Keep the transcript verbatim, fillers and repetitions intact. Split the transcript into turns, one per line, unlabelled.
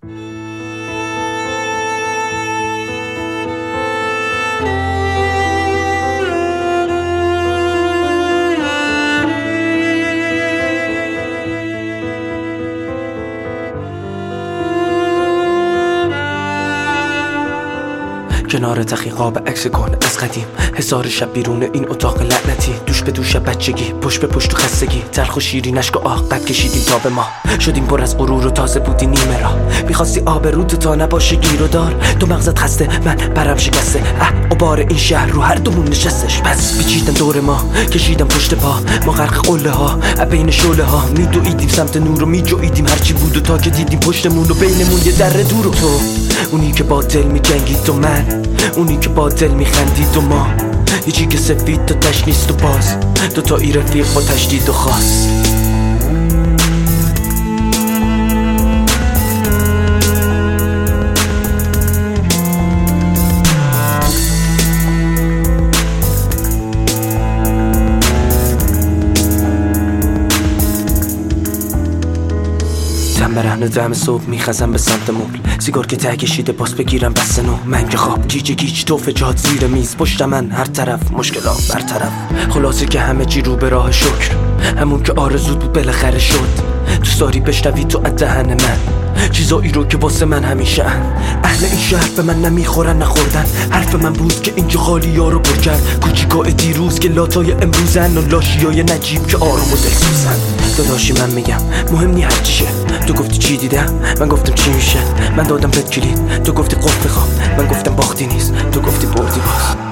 کنار تخی قاب عکس کن از قدیم، هزار شب بیرون این اتاق لعنتی، دوش به دوش بچگی، پشت به پشت و خستگی، تلخ و شیرین اشک و آه قد کشیدیم تا به ما شدیم پر از غرور و تازه بودی نیمه را، میخواستی آب رود تا نباشه گیر و دار، تو مغزت خسته من برم شکسته، اه عبار این شهر رو هر دومون نشستش، پس پیچیدن دور ما کشیدم پشت پا، ما غرق قله ها بین شعله ها، میدویدیم سمت نور و میجویدیم هرچی بود و تا که دیدیم پشتمون و بینمون یه در دور و تو اونی که با دل میجنگید و من اونی که با دل میخندید و ما هیچی که سفید تا تش نیست و باز دوتایی رفیق با تشدید و خاص. تن برهنه دم صبح میخزم به سمت مول، سیگار که ته کشیده باز بگیرم بس نو، من که خواب گیج گیج توف جات زیر میز، پشت من هر طرف مشکلات برطرف، خلاصه که همه چی رو به راه شکر، همون که آرزود بود بالاخره شد، دوست داری بشنوی تو از دهن من چیزایی رو که واسه من همیشه ان، اهل این شهر به من نمیخورن نخوردن، حرف من بود که اینجا خالی ها رو پر کرد، کوچیکای دیروز که لاتای امروزن و لاشیای نجیب که آروم و دلسوزن. داداشی من میگم مهم نی هر چیشه، تو گفتی چی دیدم من گفتم چی میشه، من دادم بهت کلید تو گفتی قفل خواب من گفتم باختی نیست تو گفتی بردی باز.